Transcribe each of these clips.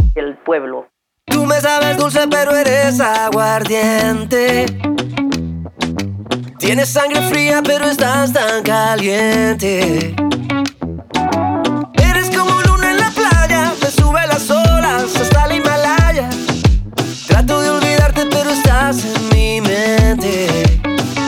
el pueblo. Tú me sabes dulce pero eres aguardiente. Tienes sangre fría pero estás tan caliente. Eres como luna en la playa, me sube las olas hasta el Himalaya. Trato de olvidarte pero estás en mi mente.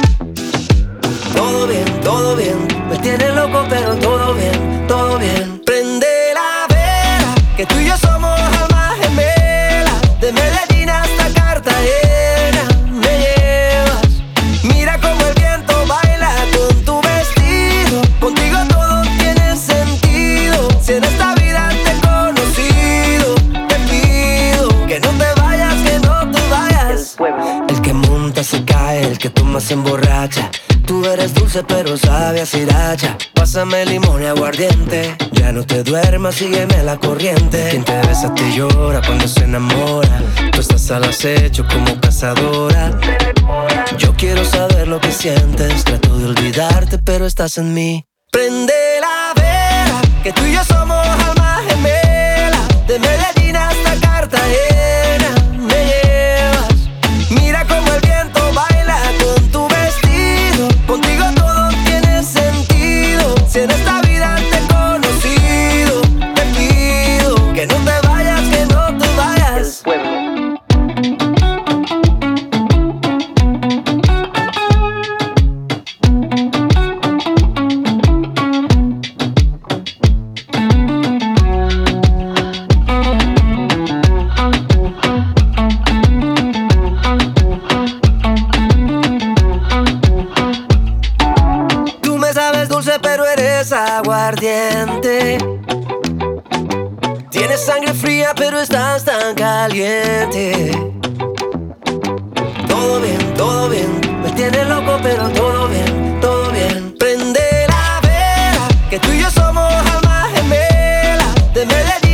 Todo bien, me tienes loco pero todo bien, todo bien. Prende la vela, que tú y yo somos almas gemelas. De Medellín hasta Cartagena me llevas. Mira como el viento baila con tu vestido. Contigo todo tiene sentido. Si en esta vida te he conocido, te pido que no te vayas, que no te vayas. El pueblo. El que monta se cae, el que toma se emborracha. Tú eres dulce pero sabe a sriracha. Pásame limón y aguardiente. Ya no te duermas, sígueme la corriente. Quien te besa te llora cuando se enamora. Tú estás al acecho como cazadora. Yo quiero saber lo que sientes. Trato de olvidarte pero estás en mí. Prende la vela, que tú y yo somos almas gemelas. De Medellín hasta Cartagena me llevas. Mira como el viento baila con tu vestido. Contigo todo tiene sentido. Si en esta vida te he conocido, te pido que no te vayas, que no te El vayas. pueblo. Tú me sabes dulce pero eres aguardiente. Tienes sangre fría pero estás tan caliente. Todo bien, me tienes loco pero todo bien, todo bien. Prende la vela, que tú y yo somos almas gemelas. De Medellín